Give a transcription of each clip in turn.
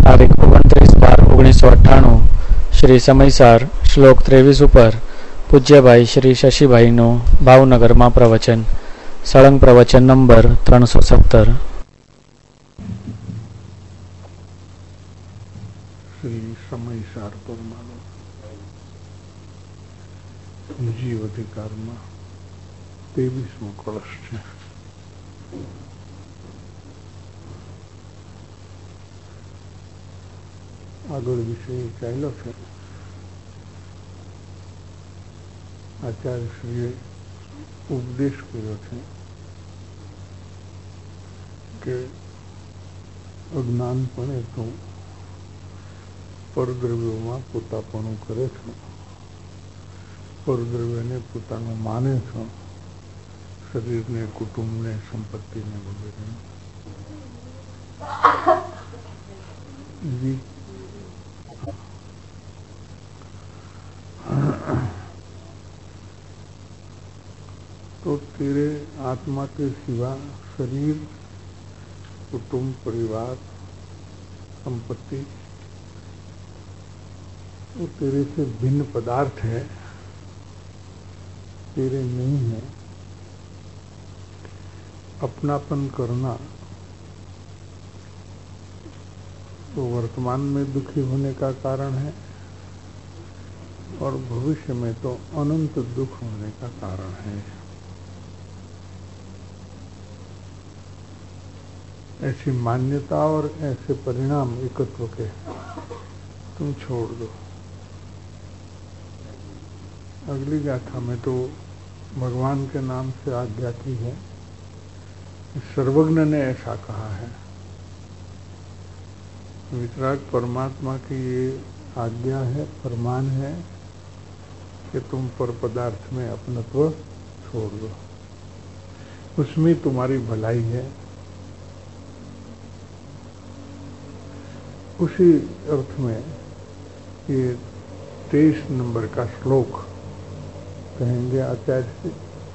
તારીખ 29/12/1998 શ્રી સમયસાર શ્લોક 23 ઉપર પૂજ્યભાઈ શ્રી શશીભાઈનું ભાવનગરમાં પ્રવચન. સળંગ પ્રવચન નંબર 317. શ્રી સમયસાર પરમાણુ જીવ અધિકારમાં 23મો કળશ છે. આગળ વિષય ચાલ્યો છે. આચાર્યશ્રીએ ઉપદેશ કર્યો છે કે અજ્ઞાનપણે તો પરદ્રવ્યોમાં પોતાપણું કરે છે, પરદ્રવ્યને પોતાનું માને છે, શરીરને, કુટુંબને, સંપત્તિને વગેરે. तो तेरे आत्मा के सिवा शरीर, कुटुंब, परिवार, संपत्ति वो तेरे से भिन्न पदार्थ है, तेरे नहीं है. अपनापन करना तो वर्तमान में दुखी होने का कारण है और भविष्य में तो अनंत दुख होने का कारण है. ऐसी मान्यता और ऐसे परिणाम एकत्व के तुम छोड़ दो. अगली गाथा में तो भगवान के नाम से आज्ञा की है. सर्वज्ञ ने ऐसा कहा है. वितराग परमात्मा की ये आज्ञा है, फरमान है कि तुम पर पदार्थ में अपनत्व छोड़ दो, उसमें तुम्हारी भलाई है. उसी अर्थ में ये 23 नंबर का श्लोक कहेंगे आचार्य से.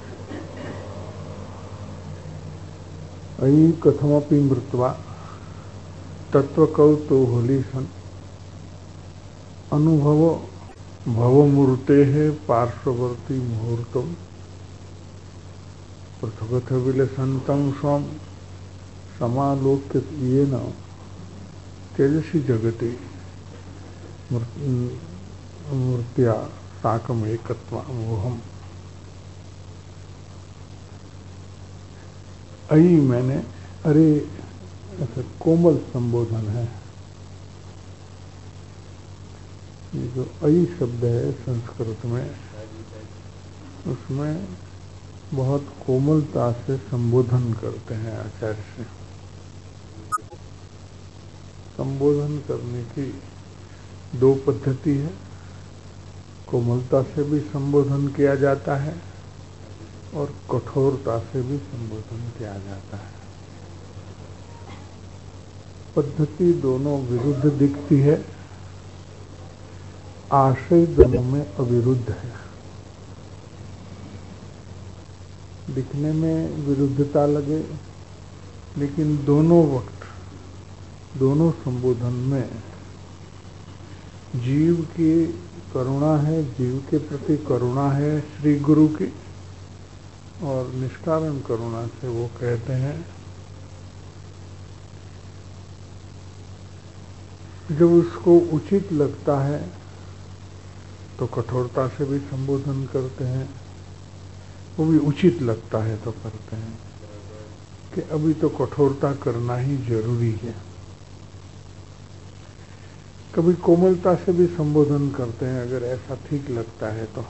अयि कथमपि मृत्वा तत्वकौतो होली सन अनुभव भवमूर्ते है पार्श्ववर्ती मुहूर्तम पृथगथ विलसंतम स्वम समालोक्य येन तेजसी जगति मूर्त्या साकम एकत्वमोहम. अयि मैंने, अरे ऐसा कोमल संबोधन है. ये जो अयि शब्द है संस्कृत में, उसमें बहुत कोमलता से संबोधन करते हैं आचार्य से. संबोधन करने की दो पद्धति है. कोमलता से भी संबोधन किया जाता है और कठोरता से भी संबोधन किया जाता है. पद्धति दोनों विरुद्ध दिखती है, आशय दोनों में अविरुद्ध है. दिखने में विरुद्धता लगे, लेकिन दोनों वक्त, दोनों संबोधन में जीव की करुणा है, जीव के प्रति करुणा है श्री गुरु की, और निष्कारण करुणा से वो कहते हैं. जब उसको उचित लगता है तो कठोरता से भी संबोधन करते हैं, वो भी उचित लगता है तो करते हैं कि अभी तो कठोरता करना ही जरूरी है. कभी कोमलता से भी संबोधन करते हैं अगर ऐसा ठीक लगता है तो.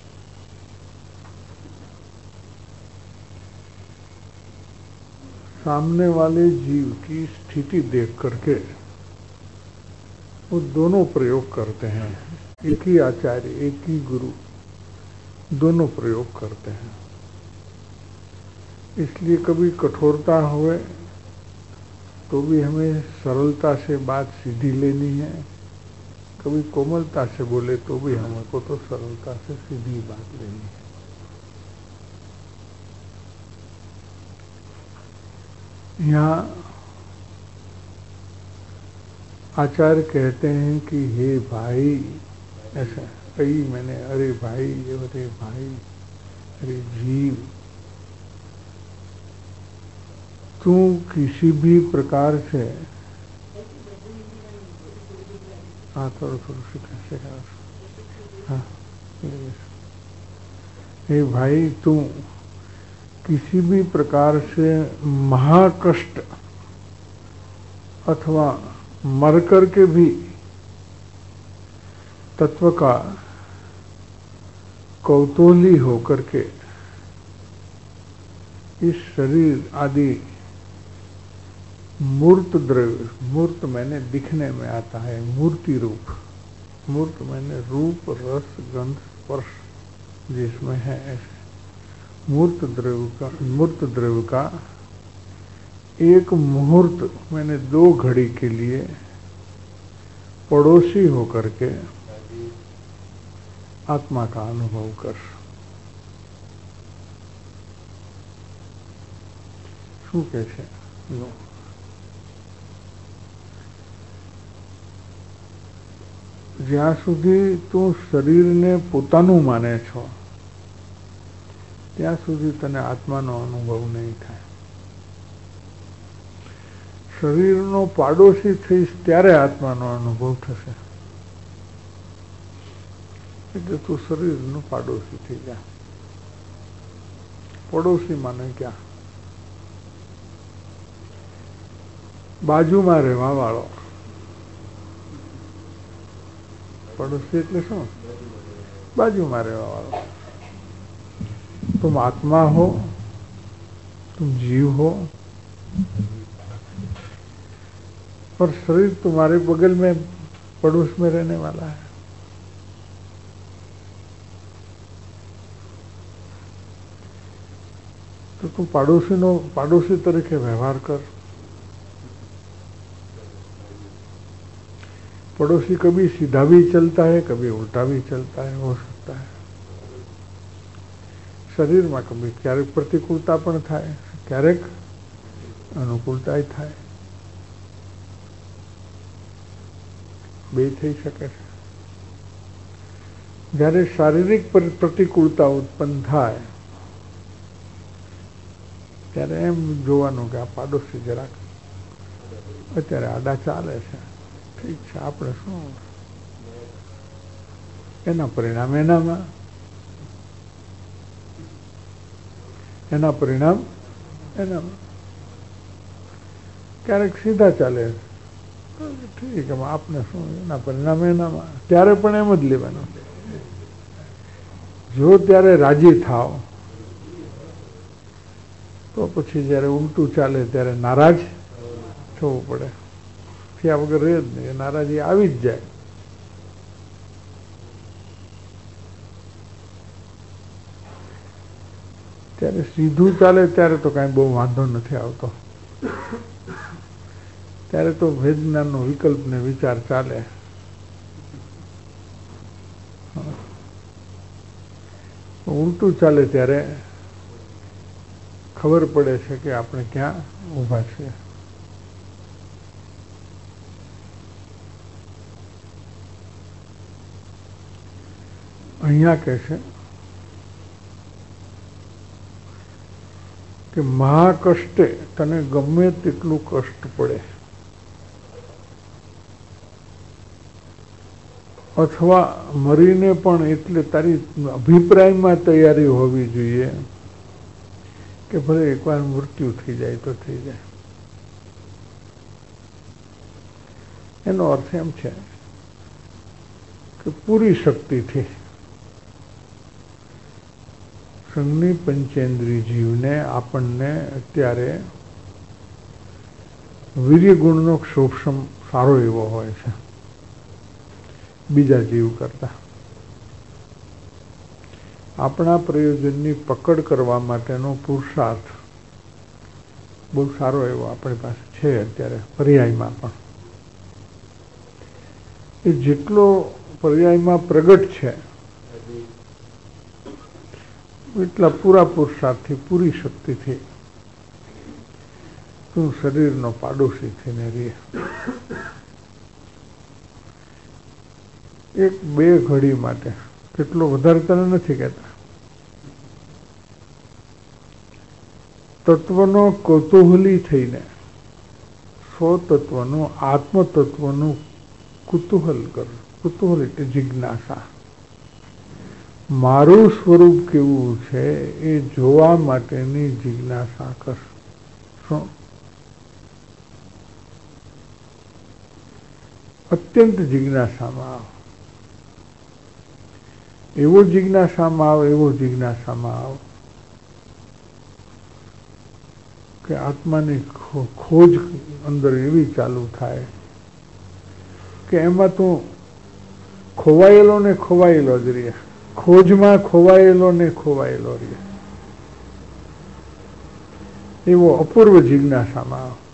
सामने वाले जीव की स्थिति देख करके वो दोनों प्रयोग करते हैं. एक ही आचार्य, एक ही गुरु, दोनों प्रयोग करते हैं. इसलिए कभी कठोरता हुए तो भी हमें सरलता से बात सीधी लेनी है, कभी कोमलता से बोले तो भी हमको तो सरलता से सीधी बात लेनी है. यहाँ आचार्य कहते हैं कि हे भाई, ऐसा कई मैंने, अरे भाई, अरे भाई, अरे जीव, तू किसी भी प्रकार से, हाँ थोड़ा सीखा, हाँ, हे भाई, तू किसी भी प्रकार से महाकष्ट अथवा मर कर के भी तत्व का कौतूहली होकर के इस शरीर आदि मूर्त द्रव्य, मूर्त मैंने दिखने में आता है, मूर्ति रूप, मूर्त मैंने रूप रस गंध स्पर्श जिसमें है, ऐसे मूर्त द्रव्य का एक मुहूर्त मैंने 2 घड़ी के लिए पड़ोसी होकर के आत्मा का अनुभव कर। શું કહે છે? જ્યાં સુધી તું શરીરને પોતાનું માને છો ત્યાં સુધી તને આત્માનો અનુભવ નહીં થાય. શરીરનો પાડોશી થઈશ ત્યારે આત્માનો અનુભવ થશે. એટલે તું શરીરનો પાડોશી થઈ જા. પડોશી માને ક્યાં? બાજુમાં રહેવા વાળો. પડોશી એટલે શું? બાજુમાં રહેવા વાળો. तुम आत्मा हो, तुम जीव हो, और शरीर तुम्हारे बगल में पड़ोस में रहने वाला है. तो तुम पाड़ोसी तरीके व्यवहार कर. पड़ोसी कभी सीधा भी चलता है, कभी उल्टा भी चलता है, हो सकता है. शरीर में कभी क्यारेक प्रतिकूलता पण थाय, क्यारेक अनुकूलता थाय, बे थई शके छे. ज्यारे शारीरिक प्रतिकूलता उत्पन्न थाय त्यारे एम जोवानुं के आ पाडोशी जराक अत्यारे आडा चाले छे, ठीक छे, आपणे शुं एना परिणाम एनामां क्यारेक सीधा चाले, ठीक है, आपने शुं एना परिणाम एनामां. त्यारे पण एम ज लेवानुं. जो त्यारे राजी थाव तो पछी ज्यारे उलटू चाले त्यारे नाराज थवुं पड़े. थया वगर रहे ज नहीं, नाराजी आवी ज जाय. त्यारे सीधू चाले त्यारे तो कई बहु वांधो नहीं आवतो. त्यारे तो वेदनानो विकल्प ने विचार चाले. उल्टू चाले त्यारे खबर पड़े छे कि आपणे क्या ऊभा छे. अहींया कहे कि महाकष्टे तने गमे तेटलुं कष्ट पड़े अथवा मरीने पण एटले तारी अभिप्रायमां तैयारी होवी जोईए कि भले एकवार मृत्यु थई जाए तो थई जाए. एनो अर्थ एम छे कि पूरी शक्ति थी संघनी पंचेन्द्रिय जीवने आपणने अत्यारे वीर्य गुणनो क्षोभक्षम सारो एवो होय छे बीजा जीव करता. आपणा प्रयोजननी पकड़ करवा माटेनो पुरुषार्थ बहु सारो एवो आपणी पासे छे अत्यारे पर्यायमां पण. ए जेटलो पर्यायमां प्रगट छे એટલા પૂરા પુરુષાર્થથી પૂરી શક્તિથી તું શરીરનો પાડોશી થઈને રહે. એક બે ઘડી માટે, કેટલો વધારે તને નથી કહેતા, તત્વનો કૌતૂહલી થઈને સ્વતત્વનું આત્મતત્વનું કુતૂહલ કર. કુતૂહલ એટલે જિજ્ઞાસા. મારું સ્વરૂપ કેવું છે એ જોવા માટેની જિજ્ઞાસા કર. શું? અત્યંત જિજ્ઞાસામાં આવ. એવો જિજ્ઞાસામાં આવ, એવો જિજ્ઞાસામાં આવ કે આત્માની ખોજ અંદર એવી ચાલુ થાય કે એમાં તું ખોવાયેલો ને ખોવાયેલો જ રહે. ખોજમાં ખોવાયેલો ને ખોવાયેલો રહે. એવો અપૂર્વ જિજ્ઞાસામાં આવ.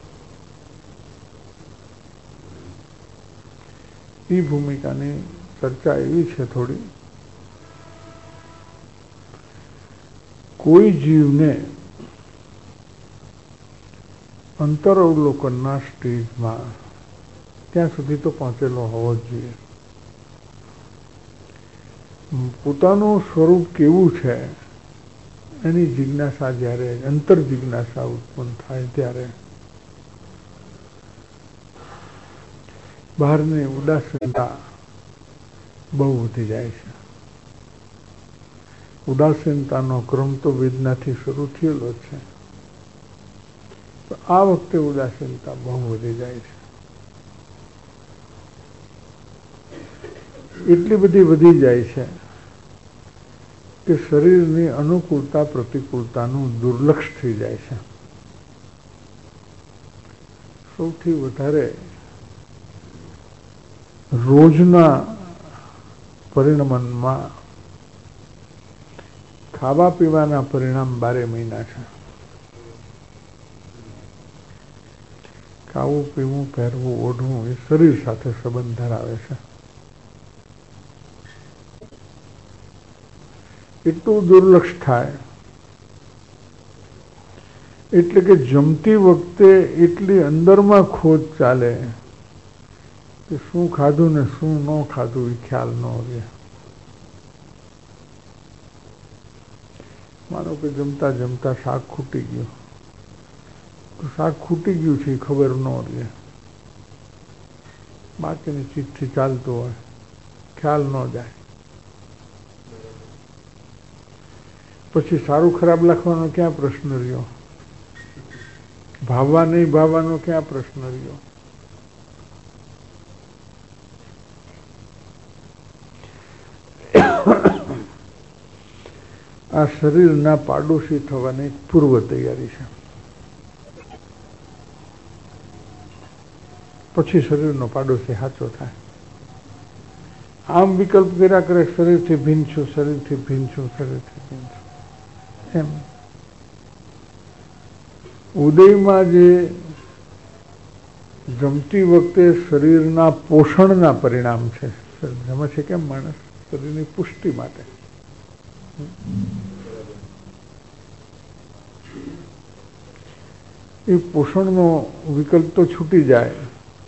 એ ભૂમિકાની ચર્ચા એવી છે થોડી, કોઈ જીવને અંતરવલોકનના સ્ટેજમાં ત્યાં સુધી તો પહોંચેલો હોવો જ જોઈએ. પોતાનું સ્વરૂપ કેવું છે એની જિજ્ઞાસા જ્યારે, અંતર જિજ્ઞાસા ઉત્પન્ન થાય ત્યારે બહારની ઉદાસીનતા બહુ વધી જાય છે. ઉદાસીનતાનો ક્રમ તો વેદનાથી શરૂ થયેલો છે, તો આ વખતે ઉદાસીનતા બહુ વધી જાય છે. એટલી બધી વધી જાય છે કે શરીરની અનુકૂળતા પ્રતિકૂળતાનું દુર્લક્ષ થઈ જાય છે. સૌથી વધારે રોજના પરિણમનમાં ખાવા પીવાના પરિણામ 12 મહિના છે. ખાવું પીવું, પહેરવું, ઓઢવું એ શરીર સાથે સંબંધ ધરાવે છે. એટલું દુર્લક્ષ થાય એટલે કે જમતી વખતે એટલી અંદરમાં ખોજ ચાલે કે શું ખાધું ને શું ન ખાધું એ ખ્યાલ ન રહે. માનો કે જમતા જમતા શાક ખૂટી ગયું, તો શાક ખૂટી ગયું છે એ ખબર ન રહે. બાકીની ચીજથી ચાલતું હોય, ખ્યાલ ન જાય. પછી સારું ખરાબ લખવાનો ક્યાં પ્રશ્ન રહ્યો? ભાવવા નહીં ભાવવાનો ક્યાં પ્રશ્ન રહ્યો? આ શરીરના પાડોશી થવાની પૂર્વ તૈયારી છે. પછી શરીરનો પાડોશી સાચો થાય. આમ વિકલ્પ કર્યા કરે, શરીરથી ભિન્ન છું, શરીરથી ભિન્ન છું, શરીરથી ભિન્ન છું. એમ ઉદયમાં જે જમતી વખતે શરીરના પોષણના પરિણામ છે, જમે છે કેમ માણસ? શરીરની પુષ્ટિ માટે. એ પોષણનો વિકલ્પ તો છૂટી જાય,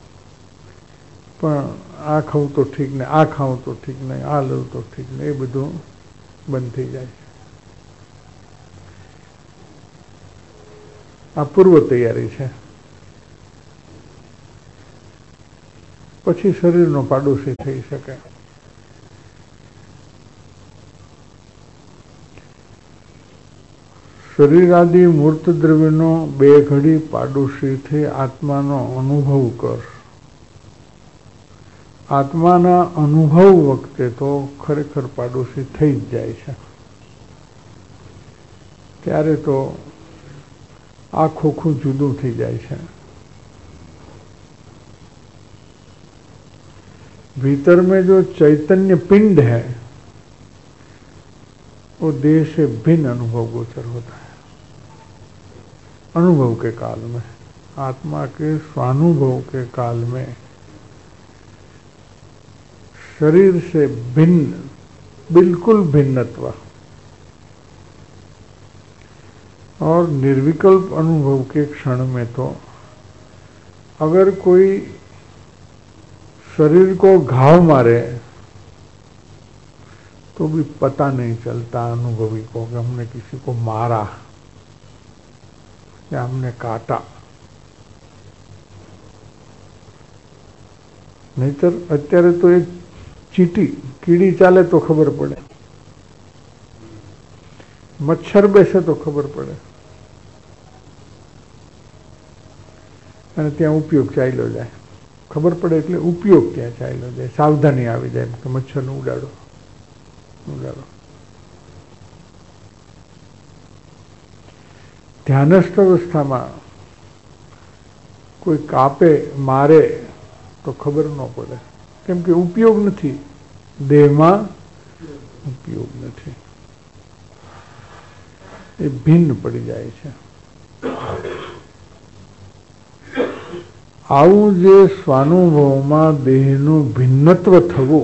પણ આ ખાવું તો ઠીક નહીં, આ ખાવું તો ઠીક નહીં, આ લેવું તો ઠીક નહીં, એ બધું બંધ થઈ જાય. આ પૂર્વ તૈયારી છે. પછી શરીરનો પાડોશી થઈ શકે. શરીરાદિ મૂર્ત દ્રવ્યનો 2 ઘડી પાડોશીથી આત્માનો અનુભવ કર. આત્માના અનુભવ વખતે તો ખરેખર પાડોશી થઈ જ જાય છે. ત્યારે તો આ ખોખું જુદું થઈ જાય છે. भीतर में जो चैतन्य पिंड है वो देह से भिन्न अनुभव गोचर होता है. अनुभव के काल में, आत्मा के स्वानुभव के काल में शरीर से भिन्न, बिल्कुल भिन्नत्व और निर्विकल्प अनुभव के क्षण में तो अगर कोई शरीर को घाव मारे तो भी पता नहीं चलता अनुभवी को कि हमने किसी को मारा या हमने काटा। नहींतर અત્યારે તો એક ચીટી કીડી ચાલે તો ખબર પડે, મચ્છર બેસે તો ખબર પડે, અને ત્યાં ઉપયોગ ચાલ્યો જાય. ખબર પડે એટલે ઉપયોગ ત્યાં ચાલ્યો જાય, સાવધાની આવી જાય કે મચ્છરને ઉડાડો. ધ્યાનસ્થ અવસ્થામાં કોઈ કાપે મારે તો ખબર ન પડે, કેમ કે ઉપયોગ નથી, દેહમાં ઉપયોગ નથી, એ ભિન્ન પડી જાય છે. આવું જે સ્વાનુભવમાં દેહનું ભિન્નત્વ થવું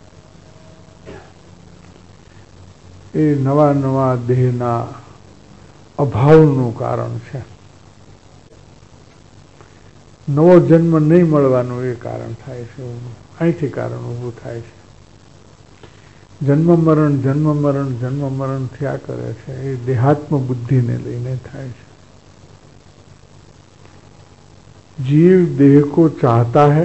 એ નવા નવા દેહના અભાવનું કારણ છે. નવો જન્મ નહીં મળવાનું એ કારણ થાય છે, અહીંથી કારણ ઊભું થાય છે. જન્મ મરણ થયા કરે છે, એ દેહાત્મ બુદ્ધિને લઈને થાય છે. जीव देह को चाहता है,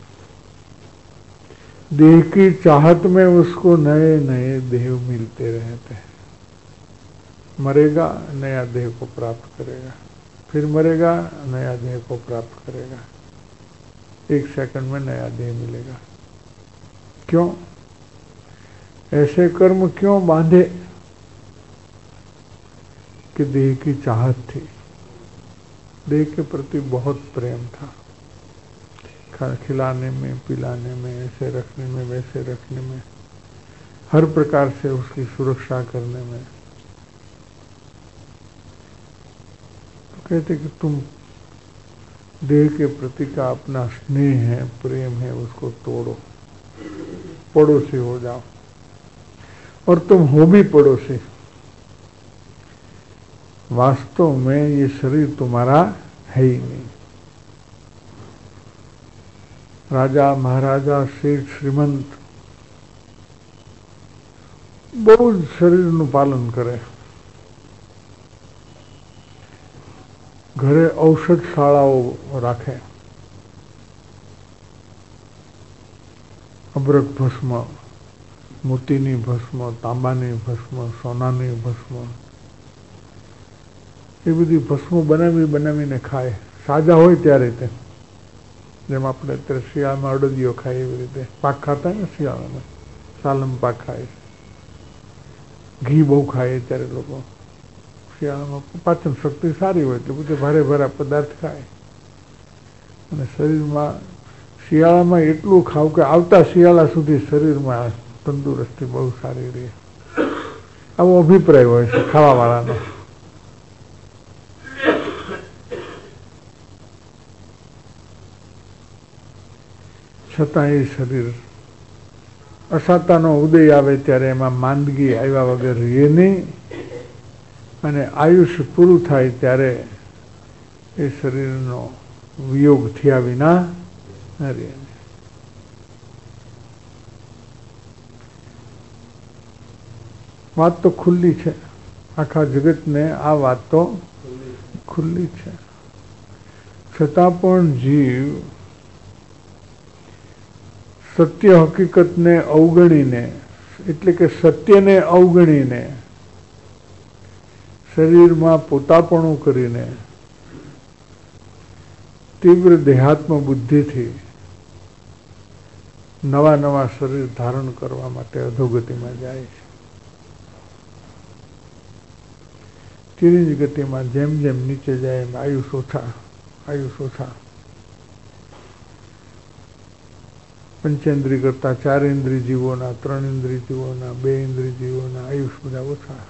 देह की चाहत में उसको नए नए देह मिलते रहते हैं. मरेगा नया देह को प्राप्त करेगा, फिर मरेगा नया देह को प्राप्त करेगा, 1 सेकंड में नया देह मिलेगा. क्यों? ऐसे कर्म क्यों बांधे कि देह की चाहत थी, देह के प्रति बहुत प्रेम था, खिलाने में, पिलाने में, ऐसे रखने में, वैसे रखने में, हर प्रकार से उसकी सुरक्षा करने में. तो कहते कि तुम देह के प्रति का अपना स्नेह है, प्रेम है, उसको तोड़ो, पड़ोसी हो जाओ. और तुम हो भी पड़ोसी. वास्तव में ये शरीर तुम्हारा है ही नहीं. राजा महाराजा सेठ श्रीमंत बहुत शरीरનું પાલન કરે, ઘરે ઔષધશાળાઓ રાખે, અબરક ભસ્મ, મોતીની ભસ્મ, તાંબાની ભસ્મ, સોનાની ભસ્મ, એ બધી ભસ્મો બનાવીને ખાય. સાજા હોય ત્યારે તે, જેમ આપણે અત્યારે શિયાળામાં અડદિયો ખાય એવી રીતે પાક ખાતા ને, શિયાળામાં સાલમ પાક ખાય, ઘી બહુ ખાય ત્યારે લોકો. શિયાળામાં પાચન શક્તિ સારી હોય એટલે બધે ભારે પદાર્થ ખાય, અને શરીરમાં શિયાળામાં એટલું ખાવું કે આવતા શિયાળા સુધી શરીરમાં તંદુરસ્તી બહુ સારી રહે. આવો અભિપ્રાય હોય છે ખાવાવાળાનો. છતાં એ શરીર અસાતાનો ઉદય આવે ત્યારે એમાં માંદગી આવ્યા વગર રહે નહીં, અને આયુષ્ય પૂરું થાય ત્યારે એ શરીરનો વિયોગ થયા વિના ન રહે. વાત તો ખુલ્લી છે, આખા જગતને આ વાત તો ખુલ્લી છે. છતાં પણ જીવ સત્ય હકીકતને અવગણીને, એટલે કે સત્યને અવગણીને, શરીરમાં પોતાપણું કરીને, તીવ્ર દેહાત્મ બુદ્ધિથી નવા નવા શરીર ધારણ કરવા માટે અધોગતિમાં જાય છે. તીરી ગતિમાં જેમ જેમ નીચે જાય એમ આયુષ ઓછા. પંચેન્દ્રિય કરતા 4 ઇન્દ્રિય જીવોના, 3 ઇન્દ્રિય જીવોના, 2 ઇન્દ્રિય જીવોના આયુષ બધા ઓછા.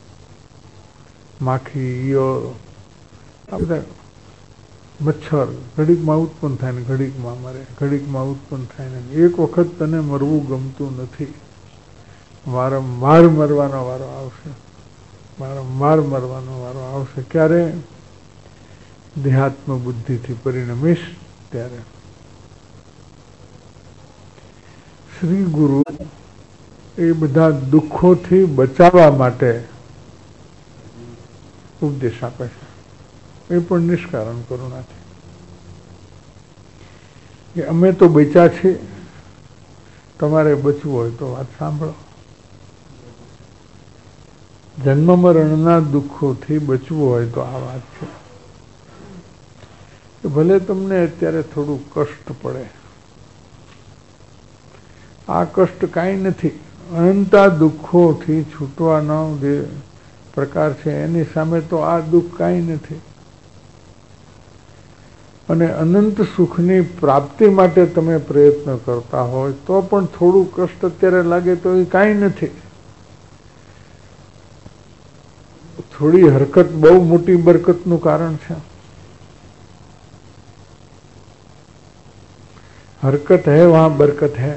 માખી, ઈયળ, આ બધા મચ્છર ઘડીકમાં ઉત્પન્ન થાય ને ઘડીકમાં મરે, ઘડીકમાં ઉત્પન્ન થાય ને. એક વખત તને મરવું ગમતું નથી, વારંવાર મરવાનો વારો આવશે. ક્યારે? દેહાત્મ બુદ્ધિથી પરિણમીશ ત્યારે. શ્રી ગુરુ એ બધા દુઃખોથી બચાવવા માટે ઉપદેશ આપે છે. એ પણ નિષ્કારણ કરુણાથી કે અમે તો બચ્યા છીએ, તમારે બચવું હોય તો વાત સાંભળો. જન્મ મરણના દુઃખોથી બચવું હોય તો આ વાત છે કે ભલે તમને અત્યારે થોડું કષ્ટ પડે, આ કષ્ટ કાંઈ નથી. અનંતા દુઃખોથી છૂટવાનો જે પ્રકાર છે એની સામે તો આ દુઃખ કાંઈ નથી. અને અનંત સુખની પ્રાપ્તિ માટે તમે પ્રયત્ન કરતા હોય તો પણ થોડું કષ્ટ અત્યારે લાગે તો એ કાંઈ નથી. થોડી હરકત બહુ મોટી બરકતનું કારણ છે. हरकत है वहां बरकत है.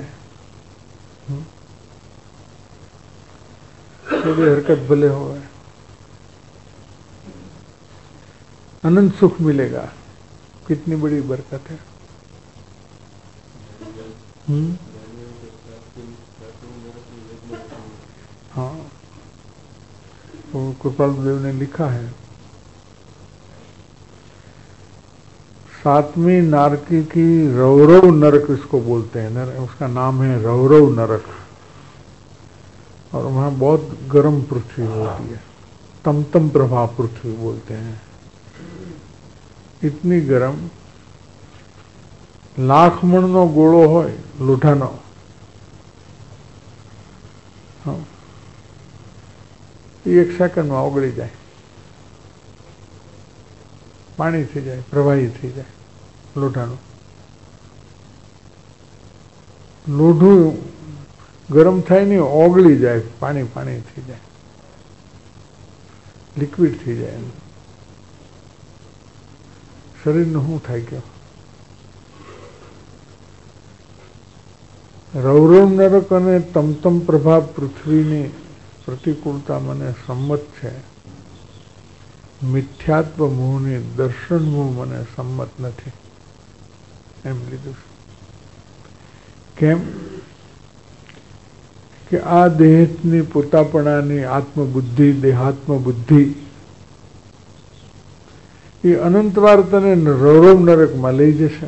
थोड़ी हरकत भले हो, अनंत सुख मिलेगा. कितनी बड़ी बरकत है. हाँ, तो कृपाल देव ने लिखा है 7वीं नारकी की रौरव नरक इसको बोलते हैं. उसका नाम है रौरव नरक. और वहाँ बहुत गर्म पृथ्वी होती है. तमतम प्रभा पृथ्वी बोलते हैं. इतनी गर्म, 1,00,000 મણનો ગોળો હોય લોઢાનો, हाँ, એ 1 સેકન્ડમાં ઓગળી જાય, પાણી થઈ જાય, પ્રવાહી થઈ જાય. લોઢાનું લોઢું ગરમ થાય નહીં, ઓગળી જાય, પાણી પાણી થઈ જાય, લિક્વિડ થઈ જાય. શરીરનું શું થાય ગયું? રૌરવ નરક અને તમતમ પ્રભા પૃથ્વીની પ્રતિકૂળતા મને સંમત છે. મિથ્યાત્વ મોહની દર્શન મોહ મને સંમત નથી. એમ લીધું. કેમ કે આ દેહની પોતાપણાની આત્મબુદ્ધિ, દેહાત્મ બુદ્ધિ એ અનંતવાર તને રૌરવ નરકમાં લઈ જશે.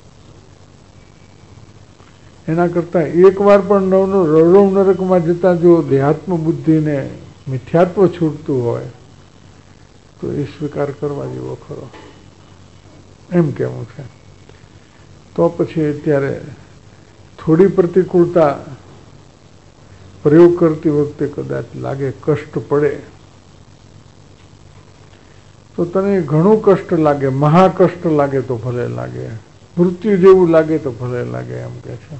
એના કરતા એકવાર પણ રૌરવ નરકમાં જતા જો દેહાત્મ બુદ્ધિને મિથ્યાત્વ છૂટતું હોય તો એ સ્વીકાર કરવા જેવો ખરો. એમ કેવું છે. તો પછી અત્યારે થોડી પ્રતિકૂળતા પ્રયોગ કરતી વખતે કદાચ લાગે, કષ્ટ પડે તો તને ઘણું કષ્ટ લાગે, મહાકષ્ટ લાગે તો ભલે લાગે, મૃત્યુ જેવું લાગે તો ભલે લાગે, એમ કે છે.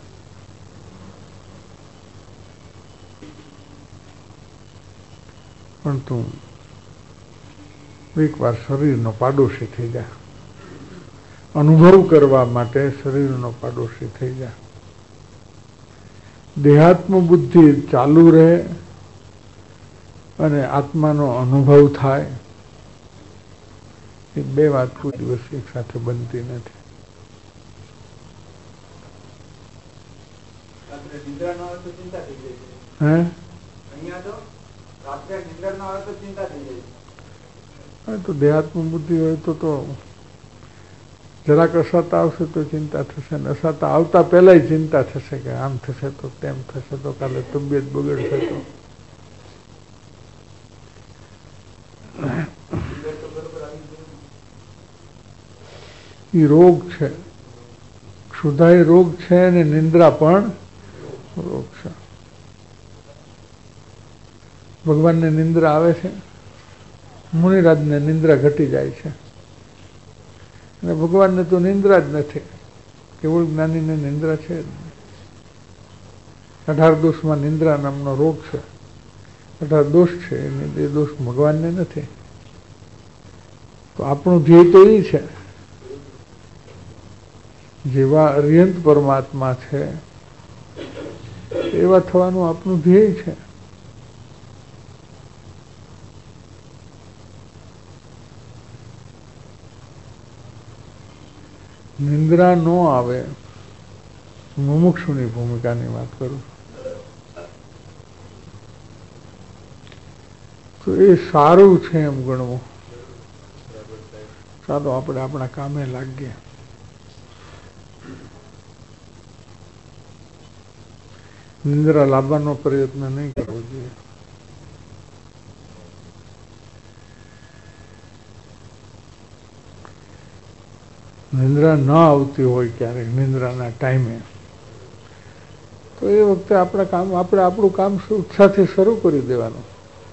પણ તું એકવાર શરીરનો પાડોશી થઈ જા. અનુભવ કરવા માટે શરીરનો પાડોશી થઈ જા. દેહાત્મ બુદ્ધિ ચાલુ રહે અને આત્માનો અનુભવ થાય. એ 2 વાત કોઈ દિવસ એક સાથે બનતી નથી. હે? તો દેહાત્મ બુદ્ધિ હોય તો જરાક અસાતા આવશે તો ચિંતા થશે, ને અસાતા આવતા પહેલા ચિંતા થશે કે આમ થશે તો તેમ થશે તો કાલે તબિયત બગડશે તો. એ રોગ છે. ક્ષુધા એ રોગ છે અને નિંદ્રા પણ રોગ છે. ભગવાનને નિંદ્રા આવે છે, મુનિરાજને નિંદ્રા ઘટી જાય છે, અને ભગવાનને તો નિંદ્રા જ નથી. કેવળ જ્ઞાનીને નિંદ્રા છે. 18 દોષમાં નિંદ્રા નામનો રોગ છે. 18 દોષ છે, એ દોષ ભગવાનને નથી. તો આપણું ધ્યેય તો એ છે, જેવા અર્યંત પરમાત્મા છે એવા થવાનું આપણું ધ્યેય છે. નિંદ્રા ન આવે, મુમુક્ષુની ભૂમિકાની વાત કરું. તો એ સારું છે એમ ગણવું. ચાલો આપણે આપણા કામે લાગીએ. નિંદ્રા લાવવાનો પ્રયત્ન નહીં કરવો જોઈએ. નિંદ્રા ન આવતી હોય ક્યારેક નિંદ્રાના ટાઈમે, તો એ વખતે આપણે આપણું કામ ઉત્સાહથી શરૂ કરી દેવાનું.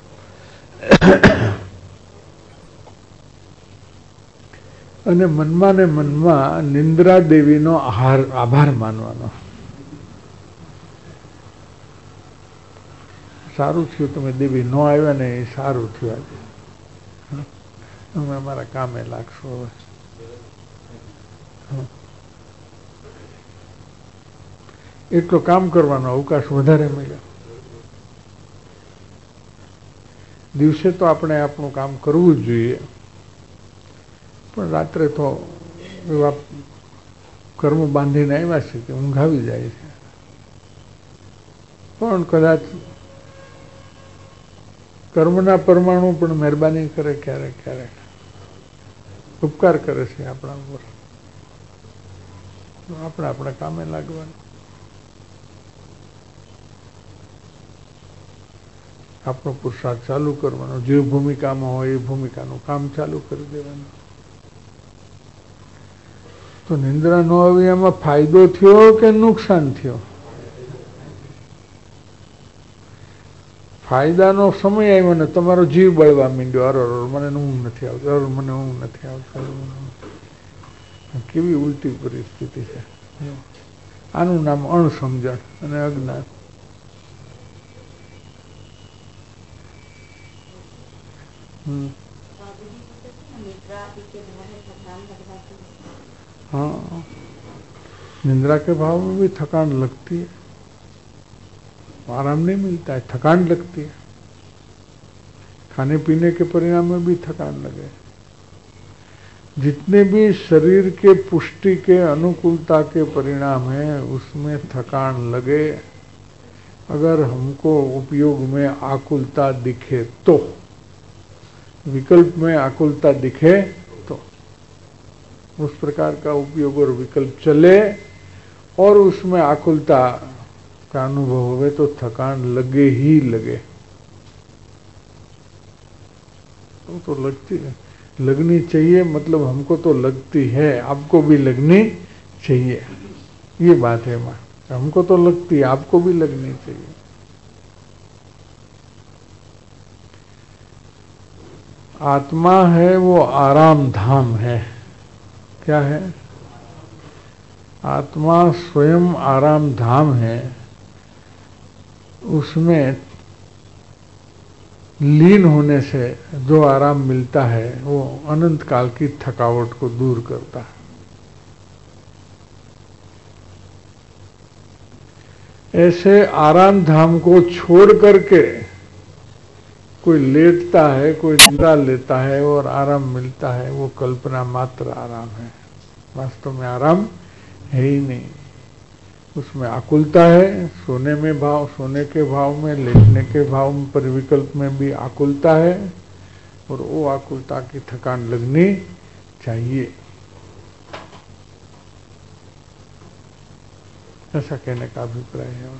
અને મનમાં ને મનમાં નિંદ્રા દેવીનો આભાર માનવાનો. સારું થયું તમે દેવી ન આવ્યા ને, એ સારું થયું. આજે અમે અમારા કામે લાગશો. હવે એટલો કામ કરવાનો અવકાશ વધારે મળ્યો. દિવસે તો આપણે આપણું કામ કરવું જ જોઈએ, પણ રાત્રે તો એવા કર્મ બાંધીને આવ્યા છે કે ઊંઘ આવી જાય છે. પણ કદાચ કર્મના પરમાણુ પણ મહેરબાની કરે, ક્યારેક ક્યારેક ઉપકાર કરે છે આપણા ઉપર. આપણે આપણા કામે લાગવાનું. આપણો પુરુષાર્થ ચાલુ કરવાનો. જે ભૂમિકામાં હોય એ ભૂમિકાનું કામ ચાલુ કરી દેવાનું. તો નિંદ્રા ન આવી એમાં ફાયદો થયો કે નુકસાન થયો? ફાયદાનો સમય આવ્યો ને તમારો જીવ બળવા માંડ્યો. અરે મને ઊંઘ નથી આવતી, અરે મને ઊંઘ નથી આવતી. કેવી ઉલટી પરિસ્થિતિ છે. આનું નામ અણસમજણ અને અજ્ઞાન. हाँ, निंद्रा के भाव में भी थकान लगती है, आराम नहीं मिलता है, थकान लगती है. खाने पीने के परिणाम में भी थकान लगे. जितने भी शरीर के पुष्टि के अनुकूलता के परिणाम हैं उसमें थकान लगे. अगर हमको उपयोग में आकुलता दिखे तो, विकल्प में आकुलता दिखे तो उस प्रकार का उपयोग और विकल्प चले और उसमें आकुलता का अनुभव हुए तो थकान लगे ही लगे. तो लगती है, लगनी चाहिए, मतलब हमको तो लगती है, आपको भी लगनी चाहिए. ये बात है माँ, हमको तो लगती है, आपको भी लगनी चाहिए. आत्मा है वो आराम धाम है. क्या है? आत्मा स्वयं आराम धाम है. उसमें लीन होने से जो आराम मिलता है वो अनंत काल की थकावट को दूर करता है. ऐसे आराम धाम को छोड़ करके कोई लेटता है, कोई निद्रा लेता है और आराम मिलता है, वो कल्पना मात्र आराम है. वास्तव में आराम है ही नहीं. उसमें आकुलता है. सोने में भाव, सोने के भाव में, लेटने के भाव में, परिविकल्प में भी आकुलता है और वो आकुलता की थकान लगनी चाहिए. ऐसा कहने का अभिप्राय है.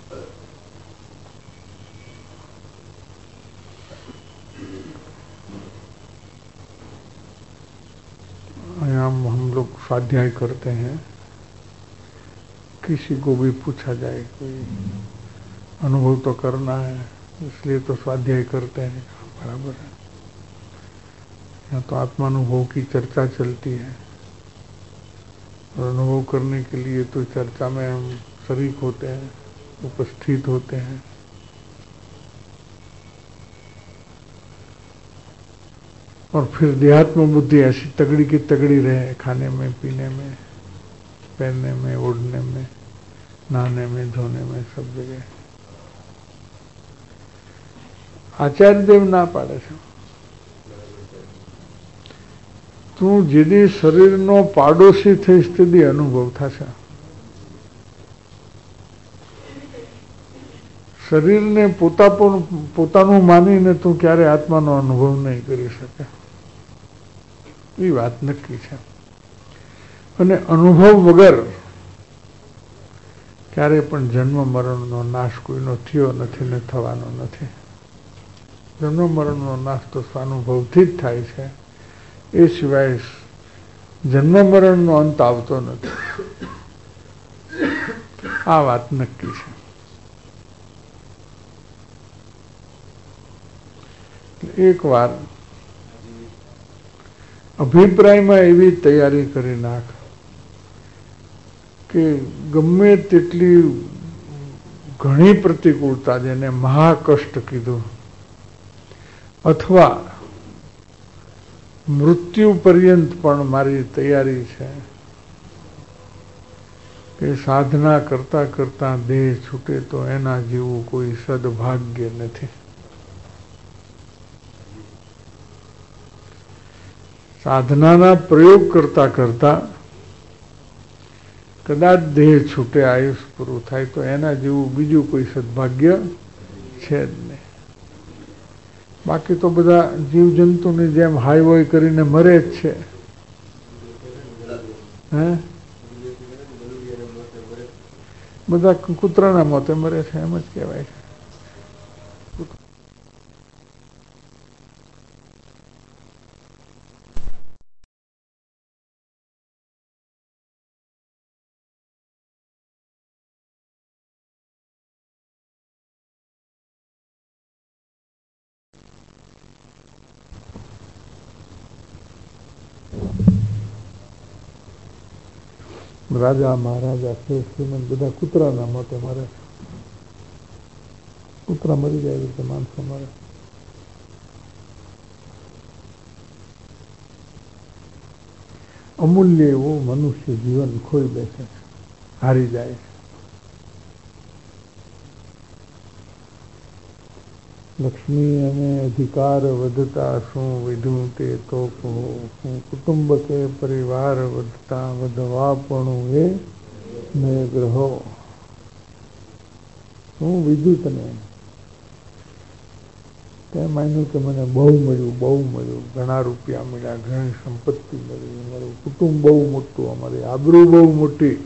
यहाँ हम लोग स्वाध्याय करते हैं. किसी को भी पूछा जाए, कोई अनुभव तो करना है, इसलिए तो स्वाध्याय करते हैं. बराबर है. यहाँ तो आत्मानुभव की चर्चा चलती है और अनुभव करने के लिए तो चर्चा में हम शरीक होते हैं, उपस्थित होते हैं. और फिर देहात्म बुद्धि ऐसी तगड़ी की तगड़ी रहे, खाने में, पीने में, पहनने में, ओढ़ने में, नहाने में, धोने में, सब जगह. आचार्य देव ना पाड़े छे. तू जेदी शरीर नो पाडोशी थई स्थिति अनुभव थशे. શરીરને પોતાનું માનીને તું ક્યારે આત્માનો અનુભવ નહીં કરી શકે, એ વાત નક્કી છે. અને અનુભવ વગર ક્યારે પણ જન્મ મરણનો નાશ કોઈનો થયો નથી ને થવાનો નથી. જન્મ મરણનો નાશ તો સ્વાનુભવથી જ થાય છે, એ સિવાય જન્મ મરણનો અંત આવતો નથી. આ વાત નક્કી છે. એક વાર અભિપ્રાયમાં એવી તૈયારી કરી નાખ કે ગમે તેટલી ઘણી પ્રતિકૂળતા, જેને મહાકષ્ટ કીધું, અથવા મૃત્યુ પર્યંત પણ મારી તૈયારી છે કે સાધના કરતા કરતા દેહ છૂટે તો એના જેવું કોઈ સદભાગ્ય નથી. સાધનાના પ્રયોગ કરતા કરતા કદાચ દેહ છૂટે, આયુષ પૂરું થાય તો એના જેવું બીજું કોઈ સદભાગ્ય છે જ નહીં. બાકી તો બધા જીવજંતુની જેમ હાઈ હોય કરીને મરે જ છે. બધા કૂતરાના મોતે મરે છે, એમ જ કહેવાય છે. રાજા મહારાજા શ્રીમંત બધા કૂતરાના મોતે મરે. કૂતરા મરી જાય રીતે માણસો મરે. અમૂલ્ય એવું મનુષ્ય જીવન ખોઈ બેસે, હારી જાય. લક્ષ્મી અને અધિકાર વધતા શું વિધું તે તો કહો, હું કુટુંબ કે પરિવાર વધતા વધવા પણ એ મેં ગ્રહો. હું વિધું તને તે માન્યું કે મને બહુ મળ્યું, ઘણા રૂપિયા મળ્યા, ઘણી સંપત્તિ મળી, અમારું કુટુંબ બહુ મોટું, અમારી આબરૂ બહુ મોટી.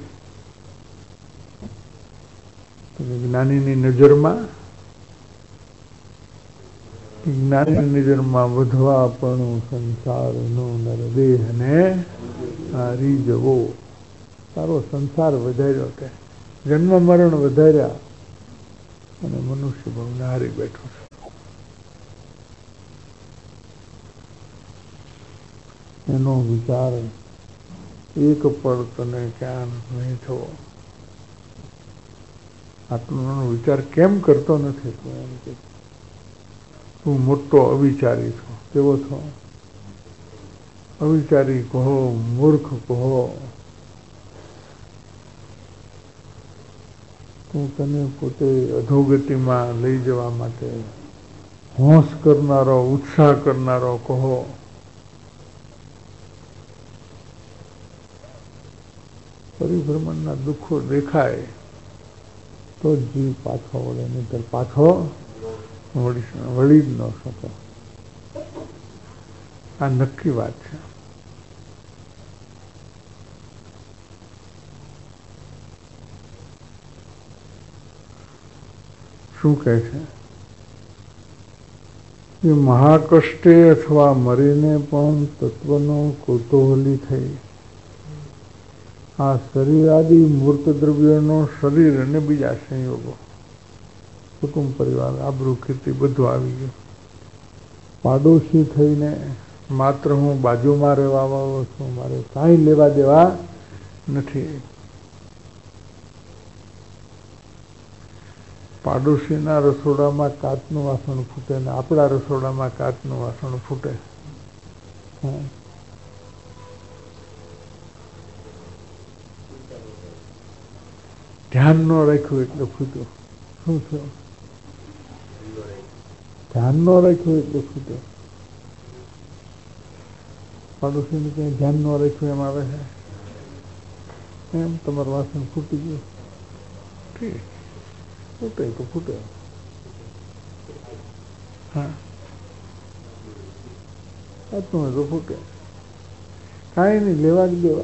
જ્ઞાનીની નજરમાં વધવા પણ સંસારનો નરદેહને હારી જવો. તારો સંસાર વધાર્યો તે, જન્મ મરણ વધાર્યા અને મનુષ્ય ભાવને હારી બેઠો છે. એનો વિચાર એક પળ તને ક્યાં નહીં થવો. આટલો વિચાર કેમ કરતો નથી તું? એમ કે તું મોટો અવિચારી છો. કેવો છો? અવિચારી કહો, મૂર્ખ કહો. તું તને પોતે અધોગતિમાં લઈ જવા માટે હોંશ કરનારો, ઉત્સાહ કરનારો કહો. પરિભ્રમણના દુઃખો દેખાય તો જ જીવ પાછો વળે, નહીંતર પાછો વળી જ ન શકે. આ નક્કી વાત છે. શું કહે છે કે મહાકષ્ટે અથવા મરીને પણ તત્વનો કૌતૂહલી થઈ આ શરીર આદિ મૂર્ત દ્રવ્યોનો શરીર અને બીજા સંયોગો, કુટુંબ પરિવાર, આબરૂ કીર્તિ બધું આવી ગયું. પાડોશી થઈને માત્ર હું બાજુમાં રહેવા વાળો છું, મારે કાંઈ લેવા દેવા નથી. પાડોશીના રસોડામાં કાચનું વાસણ ફૂટે ને આપણા રસોડામાં કાચનું વાસણ ફૂટે. ધ્યાન ન રાખ્યું એટલે ફૂટ્યું. શું થયું? ધ્યાન ન રાખ્યું એટલે ફૂટ્યું. પાડોશીને ક્યાંય ધ્યાન ન રાખ્યું એમ આવે છે? એમ તમારું વાસણ ફૂટી ગયું. ઠીક, ફૂટે તો ફૂટે. हाँ આત્મા તો ફૂટે, કાંઈ નહીં, લેવા જ દેવા.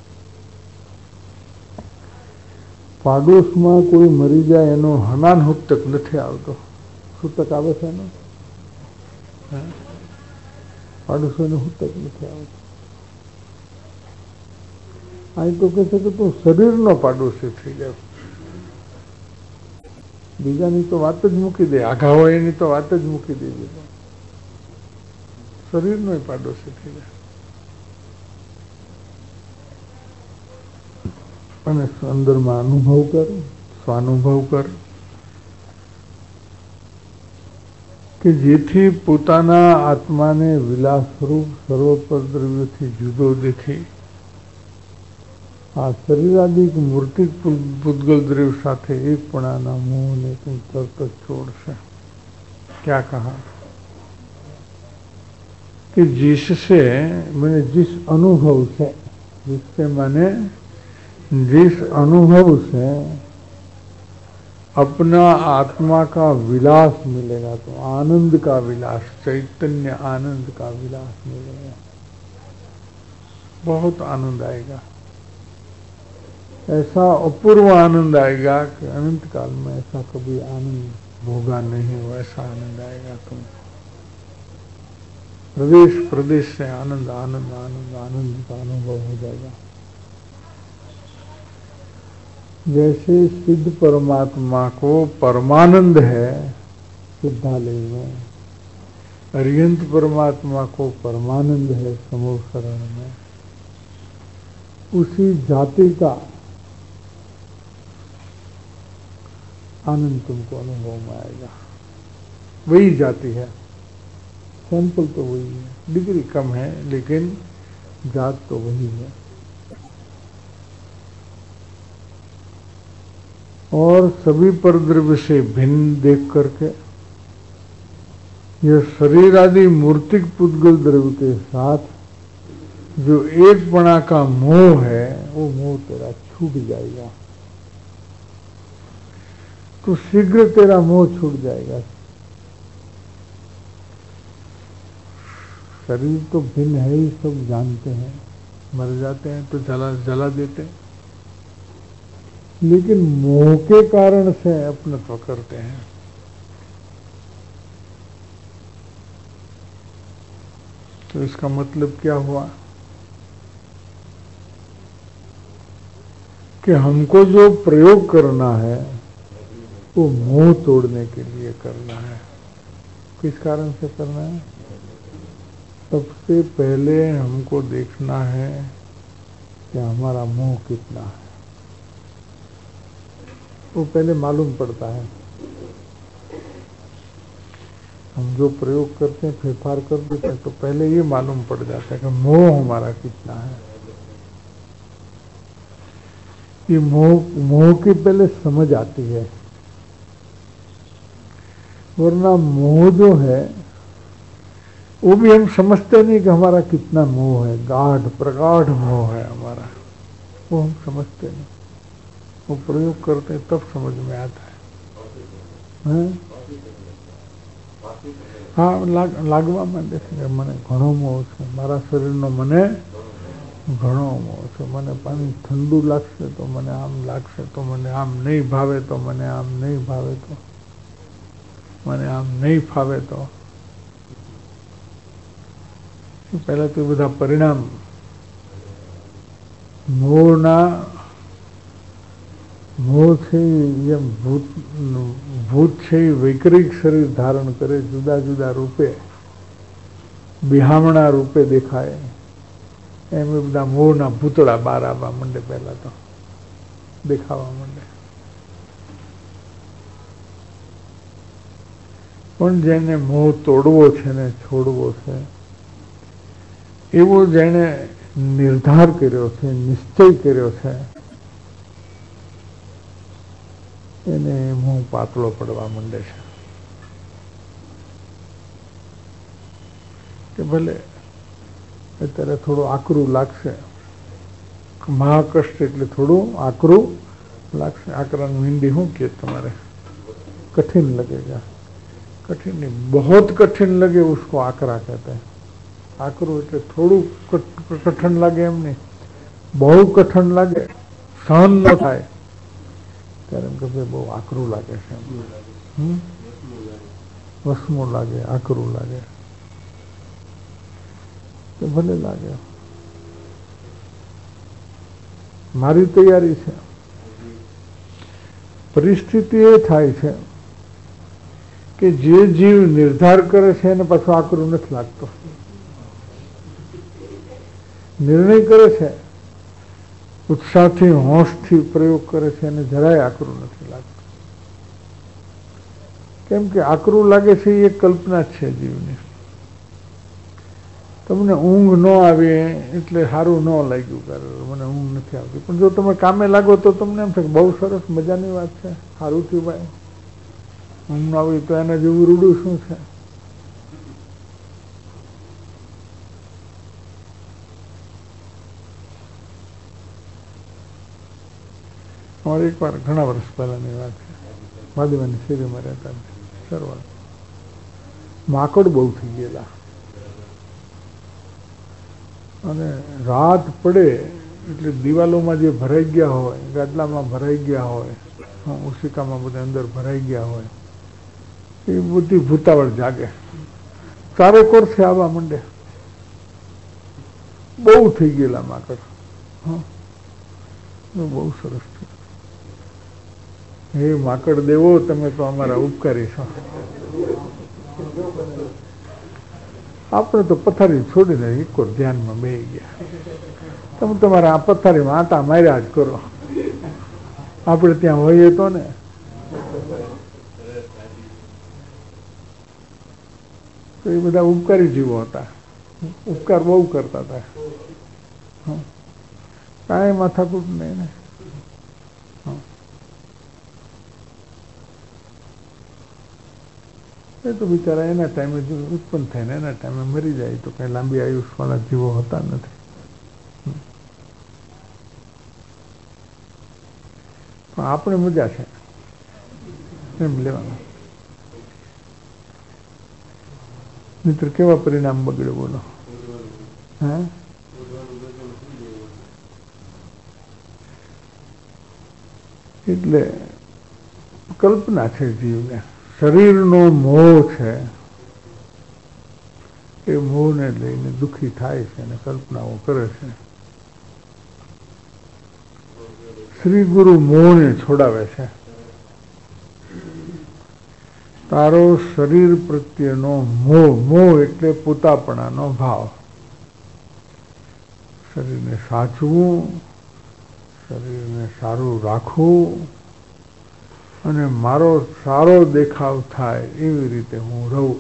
પાડોશમાં કોઈ મરી જાય એનો હનાન હુક્તક નથી આવતો. સૂતક આવે છે એનો, પાડોશોને હુક્તક નથી આવતો. અહીં તો કહે છે કે તું શરીરનો પાડોશી થઈ જાય. બીજાની તો વાત જ મૂકી દે, આઘા હોય એની તો વાત જ મૂકી દે, શરીરનો પાડોશી થઈ જાય. અને અંદરમાં અનુભવ કર, સ્વાનુભવ કર કે જેથી પોતાના આત્માને વિલાસરૂપ સર્વોપર દ્રવ્યોથી જુદો દેખી આ શરીરાદિક મૂર્તિક પૂતગલ દ્રવ્ય સાથે એકપણાના મોહને તું તરત જ છોડશે. क्या कहा कि जिससे मैंने जिस अनुभव से, जिससे मैंने जिस अनुभव से अपना आत्मा का विलास मिलेगा, तो आनंद का विलास, चैतन्य आनंद का विलास मिलेगा. बहुत आनंद आएगा, ऐसा अपूर्व आनंद आएगा कि अनंत काल में ऐसा कभी आनंद भोगा नहीं हो, ऐसा आनंद आएगा. तुम प्रदेश प्रदेश से आनंद आनंद आनंद आनंद का अनुभव हो जाएगा. जैसे सिद्ध परमात्मा को परमानंद है सिद्धालय में, अर्यंत परमात्मा को परमानंद है समूह शरण में, उसी जाति का आनंद तुमको अनुभव में आएगा. वही जाति है, सैंपल तो वही है, डिग्री कम है लेकिन जात तो वही है. और सभी परद्रव्य से भिन्न देख करके यह शरीर आदि मूर्तिक पुद्गल द्रव्य के साथ जो एकपणा का मोह है, वो मोह तेरा छूट जाएगा. तो शीघ्र तेरा मोह छूट जाएगा. शरीर तो भिन्न है ही, सब जानते हैं. मर जाते हैं तो जला देते हैं, लेकिन मोह के कारण से अपनत्व करते हैं. तो इसका मतलब क्या हुआ कि हमको जो प्रयोग करना है वो मोह तोड़ने के लिए करना है. किस कारण से करना है? सबसे पहले हमको देखना है कि हमारा मोह कितना है. वो पहले मालूम पड़ता है. हम जो प्रयोग करते हैं, फेरफार कर देते हैं, तो पहले ये मालूम पड़ जाता है कि मोह हमारा कितना है. ये मोह की पहले समझ आती है, वरना मोह जो है वो भी हम समझते नहीं कि हमारा कितना मोह है. गाढ़ प्रगाढ़ मोह है हमारा, वो हम समझते नहीं. वो प्रयोग करते हैं तब समझ में आता है. हाँ, लागवा માંડે છે કે મને ઘણો મોહ છે, મારા શરીરનો મને ઘણો મોહ છે. મને પાણી ઠંડુ લાગશે તો મને આમ લાગશે, તો મને આમ નહીં ભાવે, તો મને આમ નહીં ભાવે, તો મને આમ નહીં ફાવે. તો પહેલા તો બધા પરિણામ મોહના મોહ છે એમ ભૂત છે એ વૈકરિક શરીર ધારણ કરે, જુદા જુદા રૂપે બિહામણા રૂપે દેખાય. એમ એ બધા મોહના ભૂતળા બહાર આવવા માંડે, પહેલા તો દેખાવા માંડે. પણ જેને મોહ તોડવો છે ને છોડવો છે, એવો જેણે નિર્ધાર કર્યો છે, નિશ્ચય કર્યો છે, એને મોહ પાતળો પડવા માંડે છે. કે ભલે અત્યારે થોડું આકરું લાગશે, મહાકષ્ટ એટલે થોડું આકરું લાગશે. આકરાનું હિન્દી શું કે તમારે? કઠિન लगेगा. कठिन नहीं, बहुत कठिन लगे उसको आकरा कहते हैं। आकरू એટલે થોડું કઠણ લાગે એમ નહીં, બહુ કઠણ લાગે, સહન ન થાય ત્યારે એમ કે ભાઈ બહુ આકરું લાગે છે, વસમું લાગે, આકરું લાગે, તો ભલે લાગે, મારી તૈયારી છે। પરિસ્થિતિ એ થાય છે કે જે જીવ નિર્ધાર કરે છે એને પાછું આકરું નથી લાગતો, નિર્ણય કરે છે, ઉત્સાહથી હોંશથી પ્રયોગ કરે છે એને જરાય આકરું નથી લાગતું, કેમ કે આકરું લાગે છે એ કલ્પના જ છે જીવની। તમને ઊંઘ ન આવે એટલે સારું ન લાગ્યું, કારણ મને ઊંઘ નથી આવતી, પણ જો તમે કામે લાગો તો તમને એમ થાય બહુ સરસ મજાની વાત છે, સારું થયું ભાઈ, ઊંઘ ન આવી તો એના જેવું રૂડું શું છે। અમારે એકવાર ઘણા વર્ષ પહેલાની વાત છે, માધવની શેરીમાં રહેતા, શરૂઆત માકડ બહુ થઈ ગયેલા અને રાત પડે એટલે દિવાલોમાં જે ભરાઈ ગયા હોય, ગાદલામાં ભરાઈ ગયા હોય, ઉશિકામાં બધા અંદર ભરાઈ ગયા હોય, એ બધી ભૂતાવળ જાગે, ચારે કોરથી આવવા માંડે, બહુ થઈ ગયેલા માકડ, બહુ સરસ થયું। હે માકડ દેવો, તમે તો અમારા ઉપકારી છો, આપણે તો પથારી છોડીને એક ધ્યાનમાં બેસી ગયા, તમે તમારા આ પથારીમાં આટા માર્યા જ કરો, આપણે ત્યાં હોઈએ તો ને। તો એ બધા ઉપકારી જીવો હતા, ઉપકાર બહુ કરતા હતા, કાંઈ માથાકૂટ નહીં ને। એ તો બિચારા એના ટાઈમે જો ઉત્પન્ન થાય ને એના ટાઈમે મરી જાય, તો કઈ લાંબી આયુષ્યવાળા જીવો હોતા નથી, પણ આપણે મજા છે એમ લેવાનું, મિત્ર કેવા પરિણામ બગડે બોલો, હે? એટલે કલ્પના છે જીવને, શરીરનો મોહ છે, એ મોહને લઈને દુઃખી થાય છે અને કલ્પનાઓ કરે છે। શ્રી ગુરુ મોહને છોડાવે છે, તારો શરીર પ્રત્યેનો મોહ, મોહ એટલે પોતાપણાનો ભાવ, શરીરને સાચવું, શરીરને સારું રાખવું અને મારો સારો દેખાવ થાય એવી રીતે હું રહું,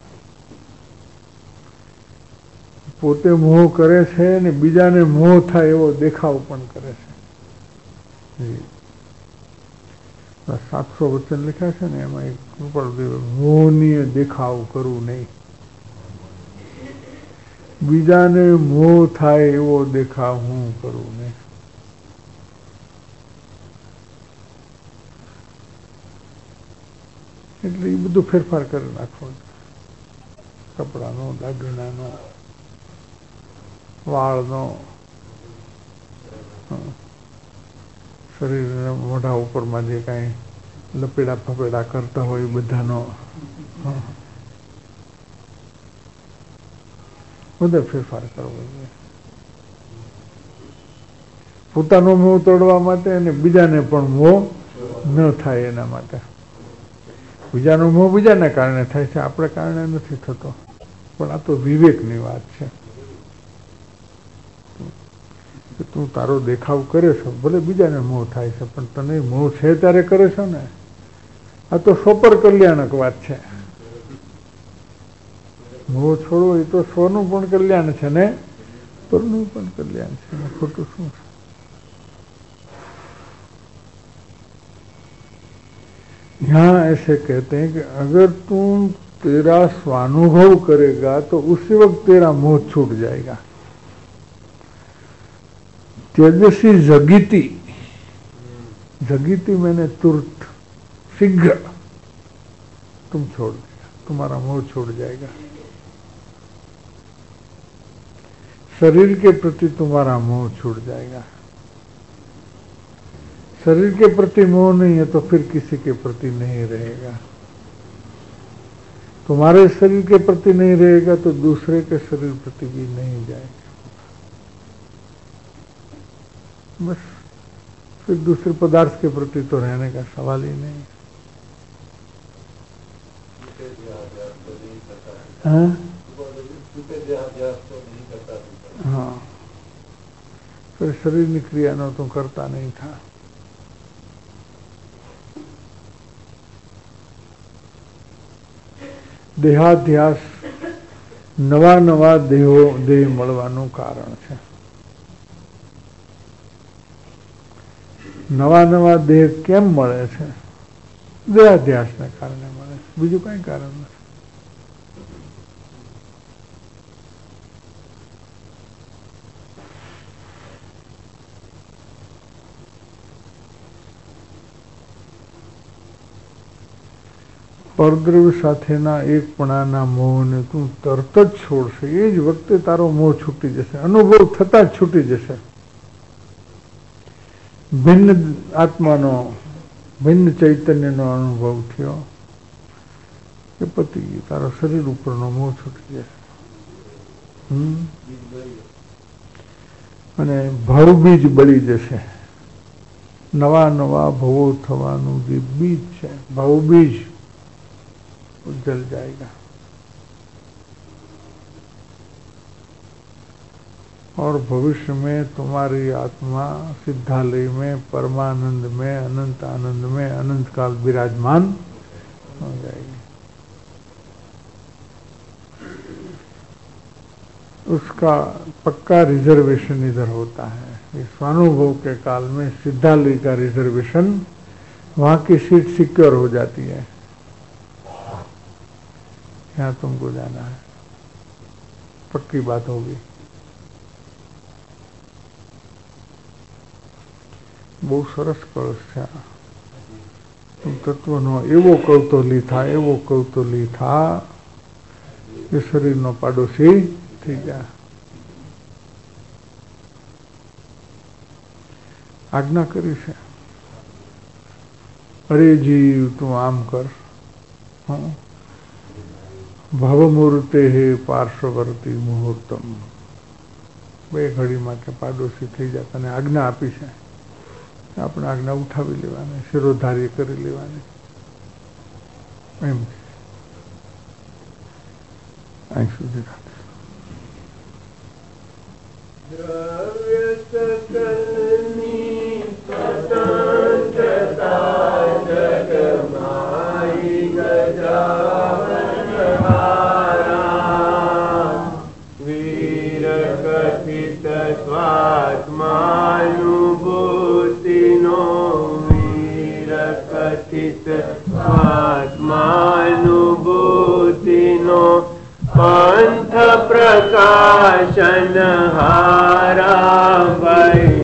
પોતે મોહ કરે છે ને બીજાને મોહ થાય એવો દેખાવ પણ કરે છે। 700 વચન લખ્યા છે ને, એમાં એક કૃપાળુદેવ મોહનીય દેખાવ કરવું નહીં, બીજાને મોહ થાય એવો દેખાવ હું કરું નહીં। એટલે એ બધું ફેરફાર કરી નાખવો, કપડાનો, દાગીનાનો, વાળનો, શરીરના મોઢા ઉપરમાં જે કાંઈ લપેડા ફપેડા કરતા હોય એ બધાનો, બધો ફેરફાર કરવો જોઈએ, પોતાનો મોહ તોડવા માટે અને બીજાને પણ મોહ ન થાય એના માટે। બીજાનો મોહ બીજાના કારણે થાય છે, આપણે કારણે નથી થતો, પણ આ તો વિવેકની વાત છે કે તું તારો દેખાવ કરે છો, ભલે બીજાને મોહ થાય છે પણ તને મોહ છે ત્યારે કરે છો ને, આ તો સ્વપર કલ્યાણક વાત છે। મોહ છોડવો એ તો સ્વનું પણ કલ્યાણ છે ને પરનું પણ કલ્યાણ છે, ખોટું શું છે। यहाँ ऐसे कहते हैं कि अगर तुम तेरा स्वानुभव करेगा तो उसी वक्त तेरा मोह छूट जाएगा। तेजसी जगीती, जगीती मैंने तुरंत शीघ्र तुम छोड़ दिया, तुम्हारा मोह छूट जाएगा। शरीर के प्रति तुम्हारा मोह छूट जाएगा। शरीर के प्रति मोह नहीं है तो फिर किसी के प्रति नहीं रहेगा। तुम्हारे शरीर के प्रति नहीं रहेगा तो दूसरे के शरीर प्रति भी नहीं जाएगा। बस फिर दूसरे पदार्थ के प्रति तो रहने का सवाल ही नहीं। हाँ, फिर शरीर क्रिया न तो करता नहीं था। देहाध्यास नवा नवा देह મળવાનું કારણ છે। નવા નવા દેહ કેમ મળે છે? દેહાધ્યાસને કારણે મળે છે, બીજું કઈ કારણ નથી। પરદ્રવ્ય સાથેના એકપણાના મોહને તું તરત જ છોડશે, એ જ વખતે તારો મોહ છૂટી જશે, અનુભવ થતા જ છૂટી જશે। ભિન્ન આત્માનો ભિન્ન ચૈતન્યનો અનુભવ થયો કે પતિ તારો શરીર ઉપરનો મોહ છૂટી જશે। અને ભાવબીજ બળી જશે। નવા નવા ભવો થવાનું જે બીજ છે, ભાવબીજ जल जाएगा। और भविष्य में तुम्हारी आत्मा सिद्धालय में परमानंद में अनंत आनंद में अनंत काल विराजमान हो जाएगी। उसका पक्का रिजर्वेशन इधर होता है। इस स्वानुभव के काल में सिद्धालय का रिजर्वेशन, वहां की सीट सिक्योर हो जाती है। यहाँ तुमको जाना है, पक्की बात होगी। બહુ સરસ કળશ છે। તત્વનો એવો કૌતૂહલી था, એવો કૌતૂહલી था કે શરીરનો પાડોશી થઈ જાય। આજ્ઞા કરી છે, અરે જીવ તું આમ કર। હા, ભવમૂર્તે હે પાર્શ્વવર્તી મુહૂર્તમ, બે ઘડીમાં કે પાડોશી થઈ જાય, તને આજ્ઞા આપી છે। આપણે આજ્ઞા ઉઠાવી લેવાની, શિરોધાર્ય કરી લેવાની। એમ અહીં સુધી स्वात्मानुभूतिनो पंथ प्रकाशन हारा भय